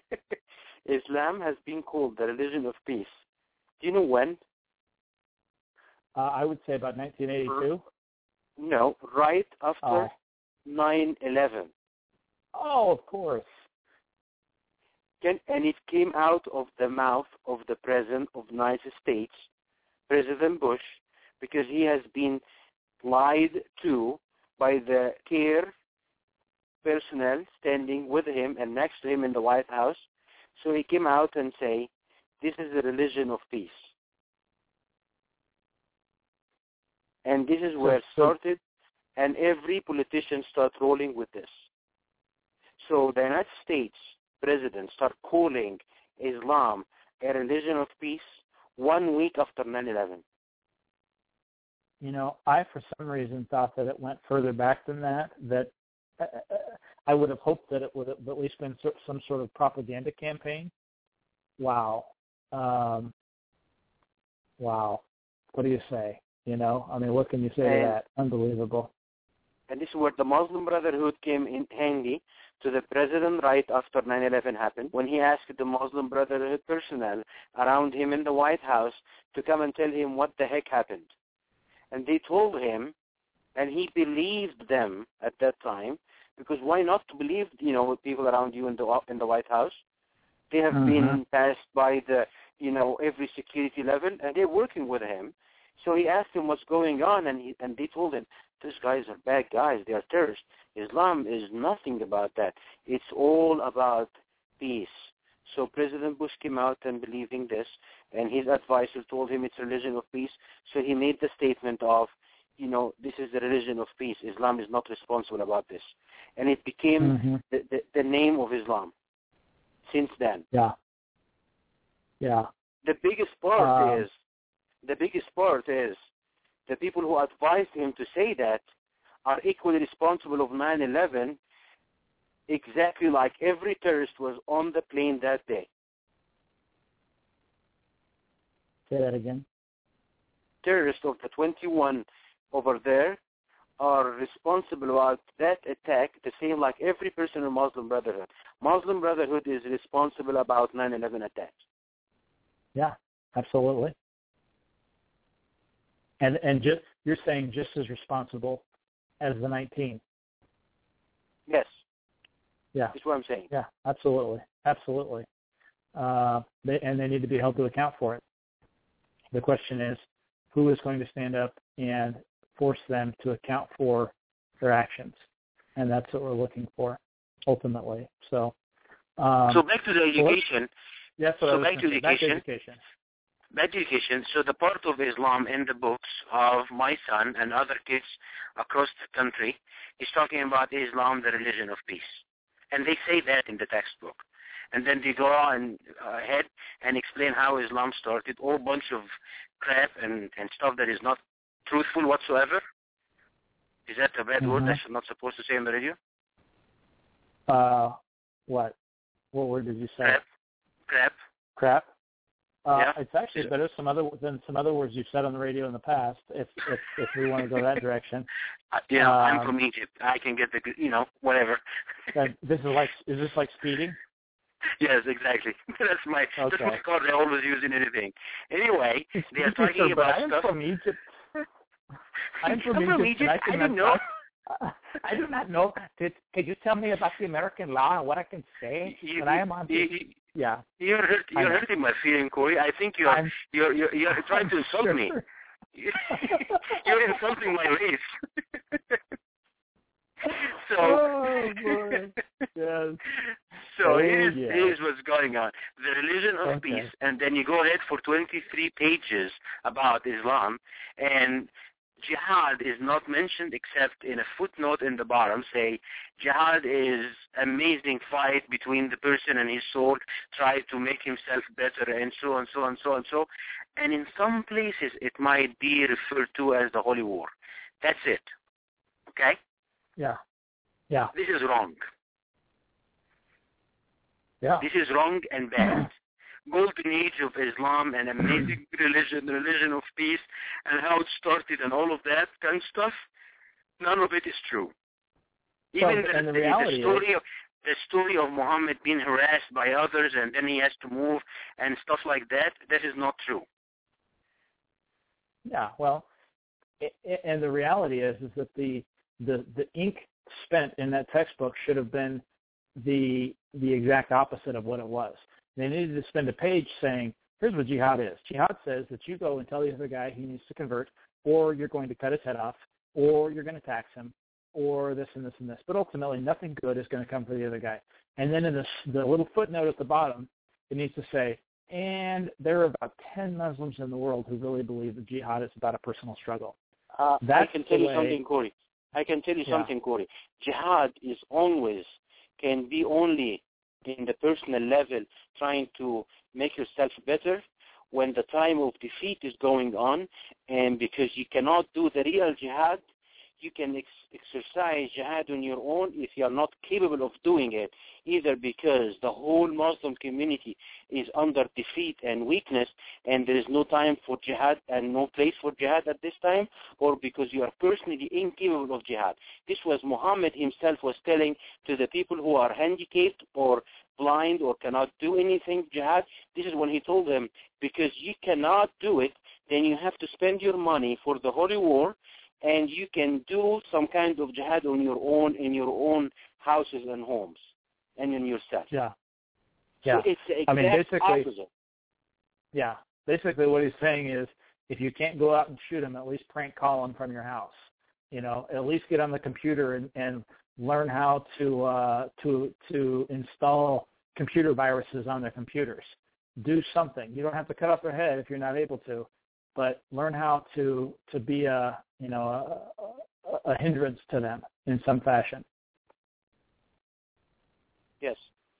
Islam has been called the religion of peace. Do you know when? Uh, I would say about nineteen eighty-two. No, right after oh. nine eleven. Oh, of course. Can, and it came out of the mouth of the President of the United States, President Bush, because he has been lied to by the care personnel standing with him and next to him in the White House. So he came out and say, this is the religion of peace. And this is where it started, and every politician started rolling with this. So the United States president started calling Islam a religion of peace one week after nine eleven. You know, I, for some reason, thought that it went further back than that, that uh, I would have hoped that it would have at least been some sort of propaganda campaign. Wow. Um, wow. What do you say? You know, I mean, what can you say and, to that? Unbelievable. And this is where the Muslim Brotherhood came in handy to the president right after nine eleven happened, when he asked the Muslim Brotherhood personnel around him in the White House to come and tell him what the heck happened. And they told him, and he believed them at that time, because why not to believe, you know, people around you in the in the White House? They have mm-hmm. been passed by the, you know, every security level, and they're working with him. So he asked him what's going on, and he, and they told him, these guys are bad guys. They are terrorists. Islam is nothing about that. It's all about peace. So President Bush came out and believing this, and his advisor told him it's a religion of peace. So he made the statement of, you know, this is the religion of peace. Islam is not responsible about this. And it became mm-hmm. the, the, the name of Islam since then. Yeah. Yeah. The biggest part um, is, the biggest part is the people who advised him to say that are equally responsible of nine eleven, exactly like every terrorist was on the plane that day. Say that again. Terrorists of the twenty-one over there are responsible about that attack, the same like every person in Muslim Brotherhood. Muslim Brotherhood is responsible about nine eleven attacks. Yeah, absolutely. And and just you're saying just as responsible as the nineteen. Yes. Yeah. That's what I'm saying. Yeah, absolutely, absolutely. Uh, they, and they need to be held to account for it. The question is, who is going to stand up and force them to account for their actions? And that's what we're looking for, ultimately. So. Um, so back to the education. Yes. Yeah, so back to, back to education. Back to education. So the part of Islam in the books of my son and other kids across the country is talking about Islam, the religion of peace. And they say that in the textbook. and then they go on ahead and explain how Islam started, all bunch of crap and, and stuff that is not truthful whatsoever. Is that a bad mm-hmm. word I'm not supposed to say on the radio? Uh, what? What word did you say? Crap. Crap. Crap. Uh, yeah. It's actually better some other than some other words you've said on the radio in the past. If if, if we want to go that direction. Uh, you know, um, I'm from Egypt. I can get the you know whatever. This is like is this like speeding? Yes, exactly. That's my okay. that's my card I always use in anything. Anyway, they are talking sir, about I'm stuff. From Egypt. I'm from I'm Egypt. from Egypt. I, I didn't know. Uh, I do not know. Could, could you tell me about the American law and what I can say you, when I am on? You, the, yeah. You're hurt, you're hurting my feeling, Corey. I think you're I'm, you're you're, you're trying I'm to insult sure. me. You're insulting my race. so. Oh boy. Yes. So oh, here's, yeah. here's what's going on. The religion of okay. peace, and then you go ahead for twenty-three pages about Islam, and jihad is not mentioned except in a footnote in the bottom, say jihad is amazing fight between the person and his soul, try to make himself better, and so on, so on, so on, so. And in some places it might be referred to as the holy war. That's it. Okay? Yeah. Yeah. This is wrong. Yeah. This is wrong and bad. Golden age of Islam and amazing religion, religion of peace, and how it started and all of that kind of stuff, none of it is true. Even well, the, and the, the, reality the story is, of the story of Muhammad being harassed by others and then he has to move and stuff like that, that is not true. Yeah, well, it, it, and the reality is is that the, the the ink spent in that textbook should have been the the exact opposite of what it was. They needed to spend a page saying, here's what jihad is. Jihad says that you go and tell the other guy he needs to convert, or you're going to cut his head off, or you're going to tax him, or this and this and this. But ultimately, nothing good is going to come for the other guy. And then in the, the little footnote at the bottom, it needs to say, and there are about ten Muslims in the world who really believe that jihad is about a personal struggle. Uh, I can tell you way, something, Corey. I can tell you yeah. something, Corey. Jihad is always, can be only in the personal level, trying to make yourself better when the time of defeat is going on, and because you cannot do the real jihad, you can ex- exercise jihad on your own if you are not capable of doing it, either because the whole Muslim community is under defeat and weakness and there is no time for jihad and no place for jihad at this time, or because you are personally incapable of jihad. This was Muhammad himself was telling to the people who are handicapped or blind or cannot do anything jihad. This is when he told them, because you cannot do it, then you have to spend your money for the holy war, and you can do some kind of jihad on your own, in your own houses and homes, and in yourself. Yeah. Yeah. So it's the exact I mean, basically, opposite. Yeah. Basically what he's saying is, if you can't go out and shoot him, at least prank call him from your house. You know, at least get on the computer and, and learn how to uh, to to install computer viruses on their computers. Do something. You don't have to cut off their head if you're not able to, but learn how to to be a you know a, a hindrance to them in some fashion. Yes.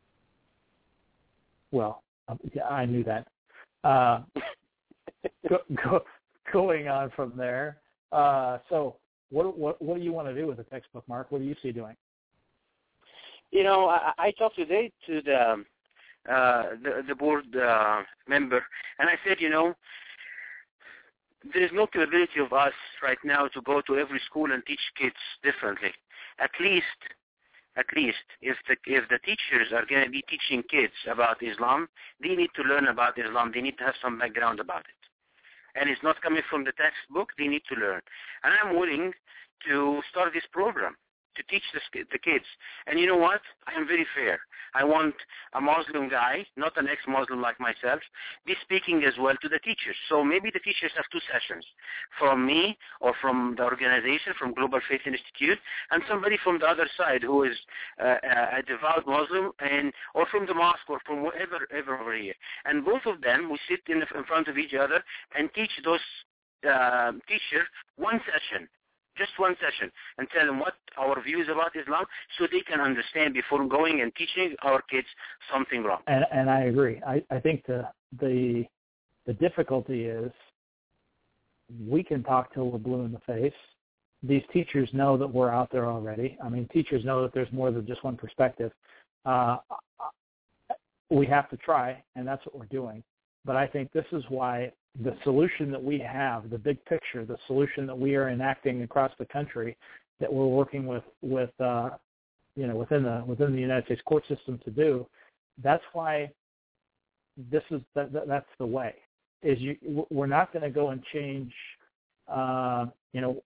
Well, yeah, I knew that. Uh, go, go, going on from there. Uh, so, what what what do you want to do with the textbook, Mark? What do you see doing? You know, I, I talked today to the uh, the, the board uh, member, and I said, you know, there is no capability of us right now to go to every school and teach kids differently. At least, at least, if the if the teachers are going to be teaching kids about Islam, they need to learn about Islam. They need to have some background about it. And it's not coming from the textbook. They need to learn. And I'm willing to start this program to teach the, the kids. And you know what? I am very fair. I want a Muslim guy, not an ex-Muslim like myself, be speaking as well to the teachers. So maybe the teachers have two sessions, from me or from the organization, from Global Faith Institute, and somebody from the other side who is uh, a devout Muslim, and or from the mosque or from wherever ever over here. And both of them, we sit in, in front of each other and teach those uh, teachers one session, just one session, and tell them what our views about Islam so they can understand before going and teaching our kids something wrong. And, and I agree. I, I think the, the, the difficulty is we can talk till we're blue in the face. These teachers know that we're out there already. I mean, teachers know that there's more than just one perspective. Uh, we have to try, and that's what we're doing. But I think this is why the solution that we have, the big picture, the solution that we are enacting across the country, that we're working with, with uh, you know, within the within the United States court system to do, that's why this is that, that, that's the way. Is you we're not going to go and change, uh, you know.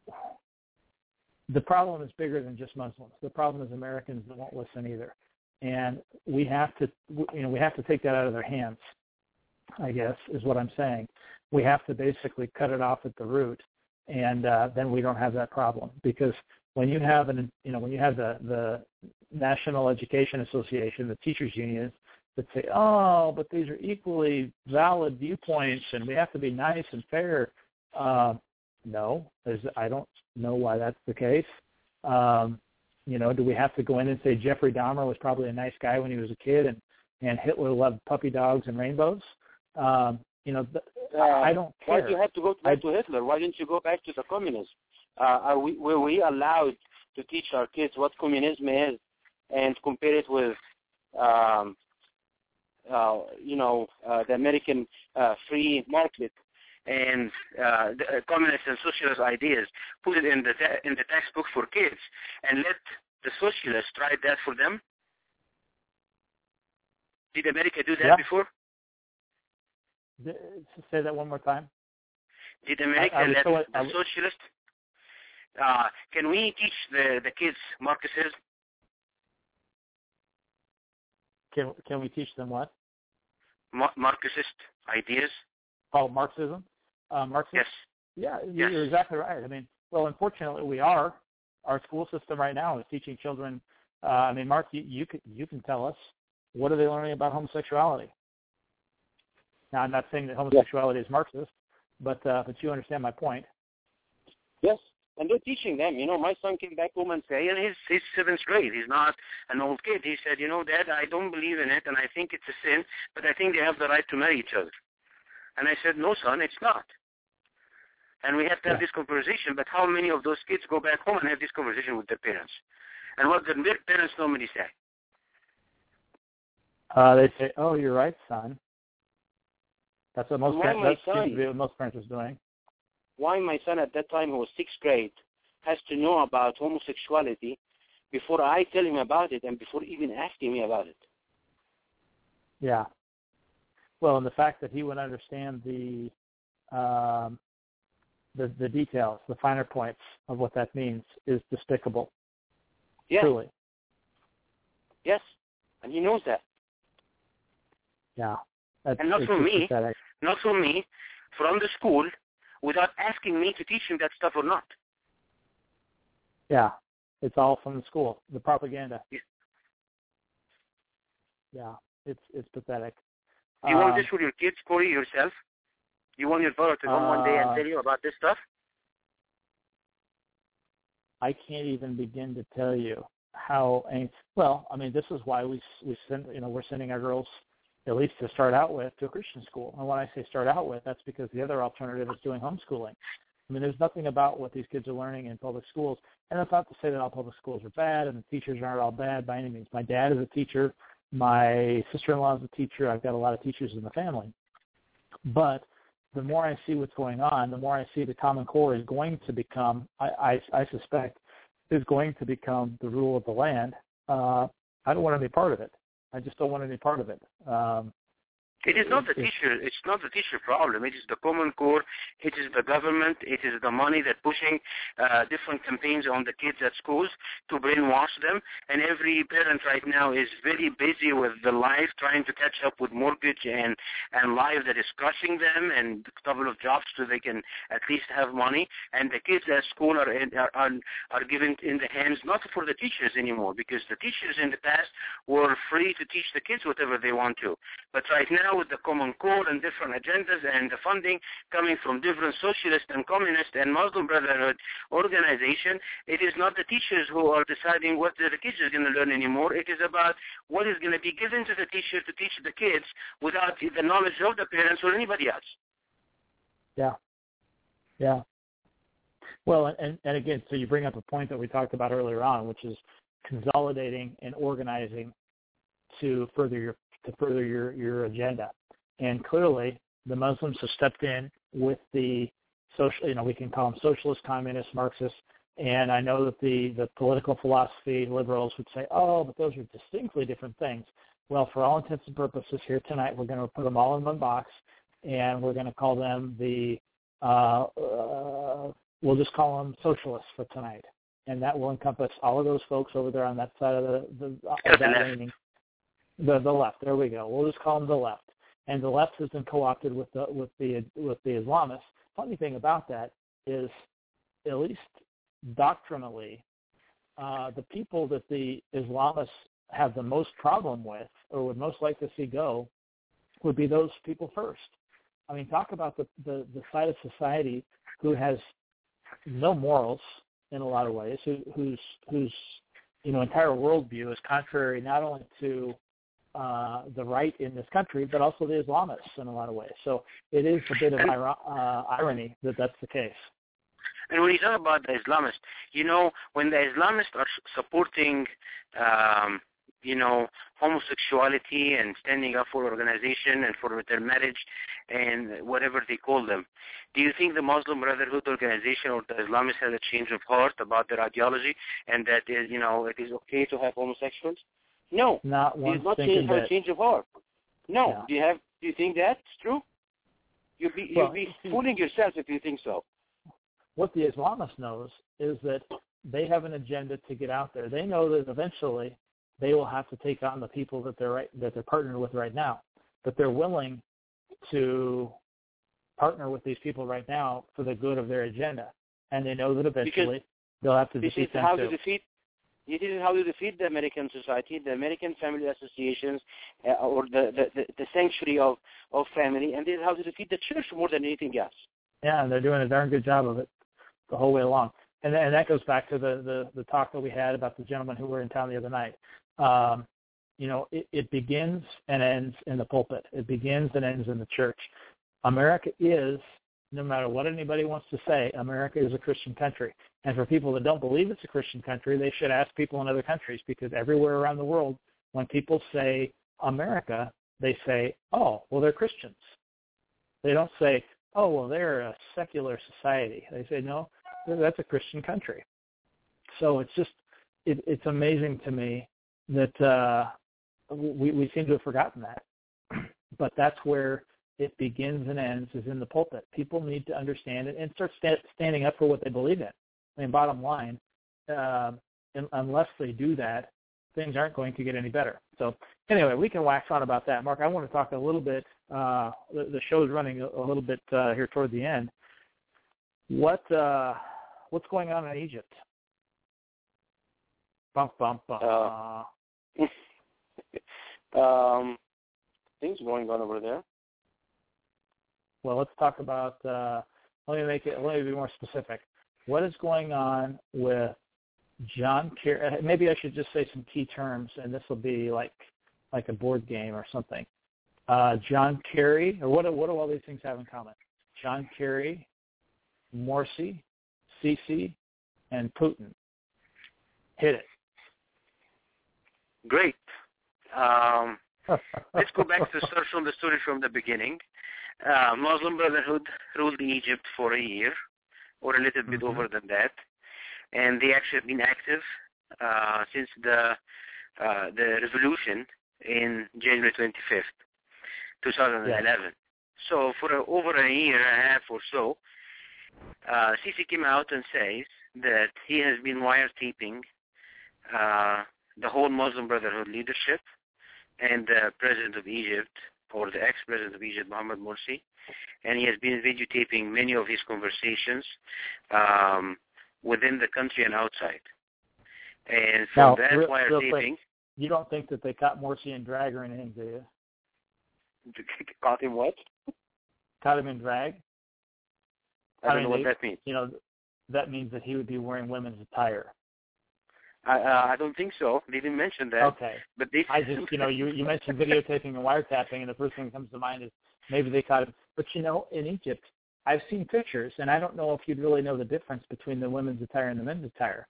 The problem is bigger than just Muslims. The problem is Americans that won't listen either, and we have to, you know, we have to take that out of their hands, I guess, is what I'm saying. We have to basically cut it off at the root, and uh, then we don't have that problem. Because when you have an, you know, when you have the, the National Education Association, the teachers' unions that say, oh, but these are equally valid viewpoints, and we have to be nice and fair. Uh, no, I don't know why that's the case. Um, you know, do we have to go in and say Jeffrey Dahmer was probably a nice guy when he was a kid, and, and Hitler loved puppy dogs and rainbows? Um, you know, th- uh, I don't care. Why do you have to go back I, to Hitler? Why didn't you go back to the communists? Uh, are we, were we allowed to teach our kids what communism is and compare it with, um, uh, you know, uh, the American uh, free market and uh, the uh, communist and socialist ideas, put it in the te- in the textbook for kids, and let the socialists try that for them? Did America do that yeah. before? D- say that one more time. Did America I, I let so, the I, socialists? Uh, can we teach the, the kids Marxism? Can can we teach them what? Ma- Marxist ideas. Oh, Marxism? Uh, Marxism? Yes. Yeah, yes. You're exactly right. I mean, well, unfortunately, we are. Our school system right now is teaching children. Uh, I mean, Mark, you, you can you can tell us, what are they learning about homosexuality? Now, I'm not saying that homosexuality yes. is Marxist, but uh, but you understand my point. Yes, and they're teaching them. You know, my son came back home and said, and he's, he's seventh grade. He's not an old kid. He said, you know, Dad, I don't believe in it, and I think it's a sin, but I think they have the right to marry each other. And I said, no, son, it's not. And we have to have yeah. this conversation, but how many of those kids go back home and have this conversation with their parents? And what do their parents normally say? Uh, they say, oh, you're right, son. That's what most, why parents, my son, what most parents are doing. Why my son at that time, who was sixth grade, has to know about homosexuality before I tell him about it and before even asking me about it? Yeah. Well, and the fact that he would understand the, um, the the details, the finer points of what that means is despicable. Yeah. Truly. Yes, and he knows that. Yeah. That's, and not from me, pathetic. not from me, from the school, without asking me to teach him that stuff or not. Yeah. It's all from the school, the propaganda. Yeah. Yeah. It's it's pathetic. Do you um, want this um, for your kids, Corey, yourself? You want your daughter to come uh, one day and tell you about this stuff? I can't even begin to tell you how. Well, I mean, this is why we we send. You know, we're sending our girls, at least to start out with, to a Christian school. And when I say start out with, that's because the other alternative is doing homeschooling. I mean, there's nothing about what these kids are learning in public schools. And that's not to say that all public schools are bad and the teachers aren't all bad by any means. My dad is a teacher. My sister-in-law is a teacher. I've got a lot of teachers in the family. But the more I see what's going on, the more I see the Common Core is going to become, I, I, I suspect, is going to become the rule of the land. Uh, I don't want to be part of it. I just don't want to be part of it. Um, It is not the teacher. It's not the teacher problem. It is the Common Core. It is the government. It is the money that pushing uh, different campaigns on the kids at schools to brainwash them. And every parent right now is very busy with the life, trying to catch up with mortgage and and life that is crushing them, and a couple of jobs so they can at least have money. And the kids at school are in, are are, are given in the hands not for the teachers anymore, because the teachers in the past were free to teach the kids whatever they want to. But right now, now with the Common Core and different agendas and the funding coming from different socialist and communist and Muslim Brotherhood organization, it is not the teachers who are deciding what the kids are going to learn anymore. It is about what is going to be given to the teacher to teach the kids without the knowledge of the parents or anybody else. Yeah. Yeah. Well, and, and again, so you bring up a point that we talked about earlier on, which is consolidating and organizing to further your to further your, your agenda. And clearly, the Muslims have stepped in with the social, you know, we can call them socialist, communist, Marxist, and I know that the, the political philosophy liberals would say, oh, but those are distinctly different things. Well, for all intents and purposes here tonight, we're going to put them all in one box, and we're going to call them the, uh, uh, we'll just call them socialists for tonight. And that will encompass all of those folks over there on that side of the, the of that leaning. The the left. There we go. We'll just call them the left. And the left has been co-opted with the with the with the Islamists. Funny thing about that is, at least doctrinally, uh, the people that the Islamists have the most problem with, or would most like to see go, would be those people first. I mean, talk about the the, the side of society who has no morals in a lot of ways, who, whose whose you know entire worldview is contrary not only to uh, the right in this country, but also the Islamists in a lot of ways. So it is a bit of ir- uh, irony that that's the case. And when you talk about the Islamists, you know, when the Islamists are supporting, um, you know, homosexuality and standing up for organization and for their marriage and whatever they call them, do you think the Muslim Brotherhood organization or the Islamists has a change of heart about their ideology and that, is, you know, it is okay to have homosexuals? No. Not It one is not thinking change, that. a change of heart. No. Yeah. Do you have? Do you think that's true? You'll be, Well, you'll be fooling yourself if you think so. What the Islamist knows is that they have an agenda to get out there. They know that eventually they will have to take on the people that they're right, that they're partnered with right now. But they're willing to partner with these people right now for the good of their agenda, and they know that eventually because they'll have to this defeat is them how too. to defeat. It is how to defeat the American society, the American family associations, uh, or the, the, the sanctuary of, of family, and this is how to defeat the church more than anything else. Yeah, and they're doing a darn good job of it the whole way along. And, and that goes back to the, the, the talk that we had about the gentlemen who were in town the other night. Um, you know, it, it begins and ends in the pulpit. It begins and ends in the church. America is, no matter what anybody wants to say, America is a Christian country. And for people that don't believe it's a Christian country, they should ask people in other countries, because everywhere around the world, when people say America, they say, oh, well, they're Christians. They don't say, oh, well, they're a secular society. They say, no, that's a Christian country. So it's just, it, it's amazing to me that uh, we, we seem to have forgotten that. But that's where it begins and ends, is in the pulpit. People need to understand it and start sta- standing up for what they believe in. I mean, bottom line, uh, in, unless they do that, things aren't going to get any better. So anyway, we can wax on about that. Mark, I want to talk a little bit, uh, the, the show's running a, a little bit uh, here toward the end. What uh, What's going on in Egypt? Bump, bump, bump. Uh, um, things going on over there. Well, let's talk about, uh, let me make it, let me be more specific. What is going on with John Kerry? Maybe I should just say some key terms, and this will be like like a board game or something. Uh, John Kerry, or what do, what do all these things have in common? John Kerry, Morsi, Sisi, and Putin. Hit it. Great. Um, let's go back to start from the story from the beginning. Uh, Muslim Brotherhood ruled Egypt for a year, or a little bit mm-hmm. over than that, and they actually have been active uh, since the uh, the revolution in January twenty-fifth, twenty eleven. Yeah. So for a, over a year and a half or so, uh, Sisi came out and says that he has been wiretapping uh, the whole Muslim Brotherhood leadership and the president of Egypt, or the ex-president of Egypt, Mohamed Morsi, and he has been videotaping many of his conversations um, within the country and outside. And from now, that real, wiretapping... You don't think that they caught Morsi and Drager in him, do you? Caught him what? Caught him in drag. I don't I mean, know what they, that means. You know, that means that he would be wearing women's attire. I, uh, I don't think so. They didn't mention that. Okay. But they. I just, you know, you you mentioned videotaping and wiretapping, and the first thing that comes to mind is maybe they caught him. But you know, in Egypt, I've seen pictures, and I don't know if you'd really know the difference between the women's attire and the men's attire.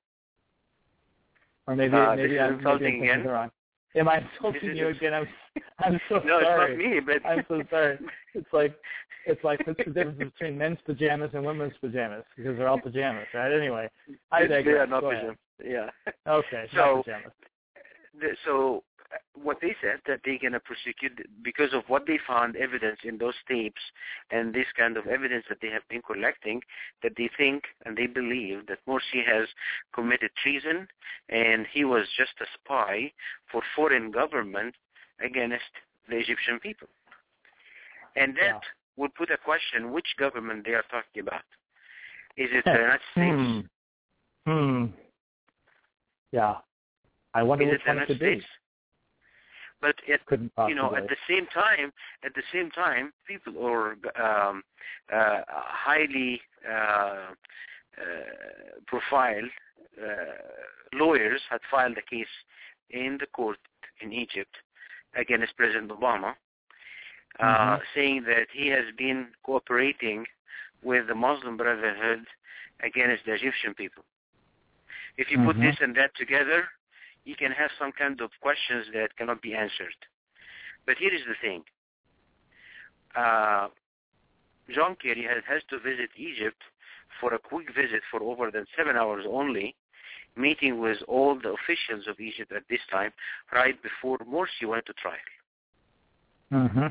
Or maybe uh, maybe this I'm, is insulting maybe I'm again. wrong. Am I insulting you again? I'm I'm so no, sorry. it's not me, but I'm so sorry. It's like it's like what's the difference between men's pajamas and women's pajamas? Because they're all pajamas, right? Anyway, I digress. They are not Go pajamas. ahead. Yeah. Okay. So, not pajamas. The, so what they said that they're gonna prosecute because of what they found evidence in those tapes and this kind of evidence that they have been collecting, that they think and they believe that Morsi has committed treason and he was just a spy for foreign government against the Egyptian people. And that Yeah. would put a question: which government they are talking about? Is it the United States? Hmm. Hmm. Yeah. I wonder Is which it the one it United could be. States? But it, Couldn't possibly. you know, at the same time, at the same time, people or um, uh, highly uh, uh, profile uh, lawyers had filed a case in the court in Egypt against President Obama, uh, mm-hmm. saying that he has been cooperating with the Muslim Brotherhood against the Egyptian people. If you mm-hmm. put this and that together, you can have some kind of questions that cannot be answered. But here is the thing. Uh, John Kerry has, has to visit Egypt for a quick visit for over than seven hours only, meeting with all the officials of Egypt at this time, right before Morsi went to trial. Mm-hmm.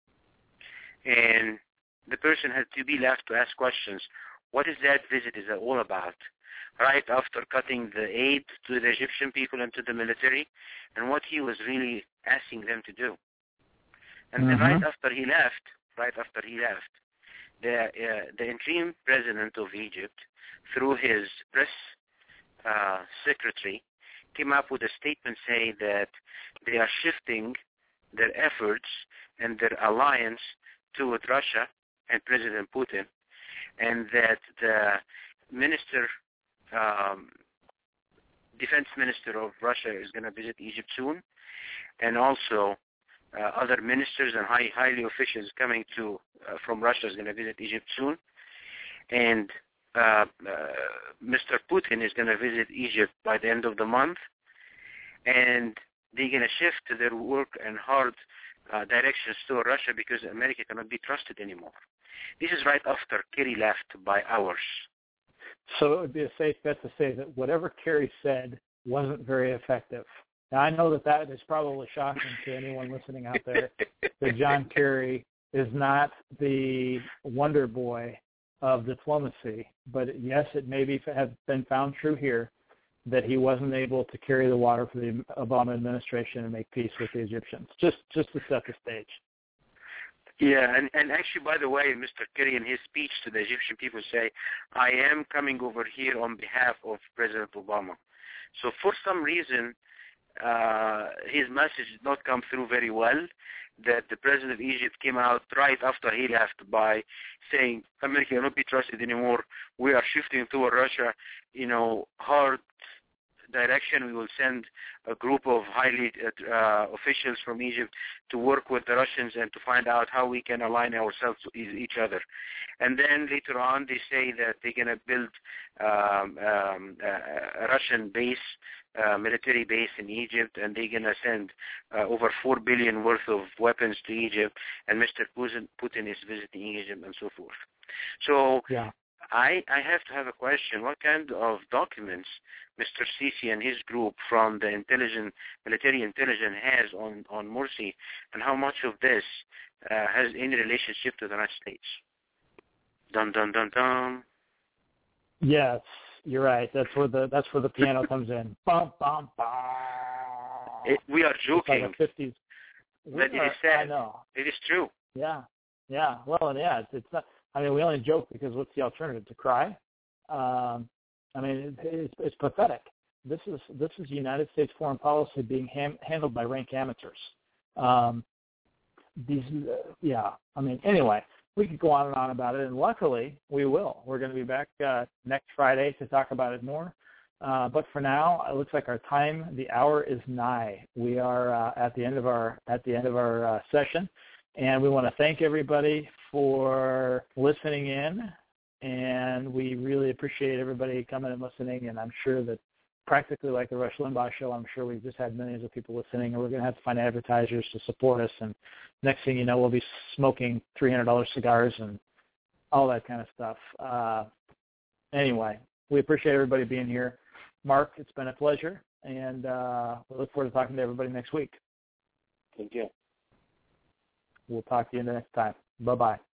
And the person had to be left to ask questions. What is that visit is all about? Right after cutting the aid to the Egyptian people and to the military, and what he was really asking them to do. And mm-hmm. then right after he left, right after he left, the uh, the interim president of Egypt, through his press uh, secretary, came up with a statement saying that they are shifting their efforts and their alliance toward Russia and President Putin, and that the minister Um, defense minister of Russia is going to visit Egypt soon, and also uh, other ministers and high, highly officials coming to uh, from Russia is going to visit Egypt soon, and uh, uh, Mister Putin is going to visit Egypt by the end of the month, and they're going to shift their work and hard uh, directions to Russia because America cannot be trusted anymore. This is right after Kerry left by hours. So it would be a safe bet to say that whatever Kerry said wasn't very effective. Now, I know that that is probably shocking to anyone listening out there, that John Kerry is not the wonder boy of diplomacy. But yes, it may be, have been found true here that he wasn't able to carry the water for the Obama administration and make peace with the Egyptians, just, just to set the stage. Yeah, and, and actually, by the way, Mister Kerry in his speech to the Egyptian people say, I am coming over here on behalf of President Obama. So for some reason, uh, his message did not come through very well, that the President of Egypt came out right after he left by saying, America cannot be trusted anymore. We are shifting toward Russia, you know, hard direction. We will send a group of highly uh, officials from Egypt to work with the Russians and to find out how we can align ourselves to each other. And then later on, they say that they're going to build um, um, a Russian base, uh, military base in Egypt, and they're going to send uh, over four billion worth of weapons to Egypt, and Mister Putin, Putin is visiting Egypt and so forth. So yeah. I, I have to have a question. What kind of documents Mister Sisi and his group from the intelligence, military intelligence has on, on Morsi, and how much of this uh, has any relationship to the United States? Dun, dun, dun, dun. Yes, you're right. That's where the that's where the piano comes in. Bum, bum, bum. It, we are joking. It's like a fifties. But it is sad. I know. It is true. Yeah, yeah. Well, and yeah, it's, it's not. I mean, we only joke because what's the alternative? To cry? Um, I mean, it, it's, it's pathetic. This is this is United States foreign policy being ham, handled by rank amateurs. Um, these, uh, yeah, I mean, anyway, we could go on and on about it, and luckily we will. We're going to be back uh, next Friday to talk about it more. Uh, but for now, it looks like our time, the hour is nigh. We are uh, at the end of our at the end of our uh, session, and we want to thank everybody for listening in, and we really appreciate everybody coming and listening. And I'm sure that practically like the Rush Limbaugh show, I'm sure we've just had millions of people listening, and we're going to have to find advertisers to support us. And next thing you know, we'll be smoking three hundred dollars cigars and all that kind of stuff. Uh, anyway, we appreciate everybody being here. Mark, it's been a pleasure, and uh, we look forward to talking to everybody next week. Thank you. We'll talk to you the next time. Bye-bye.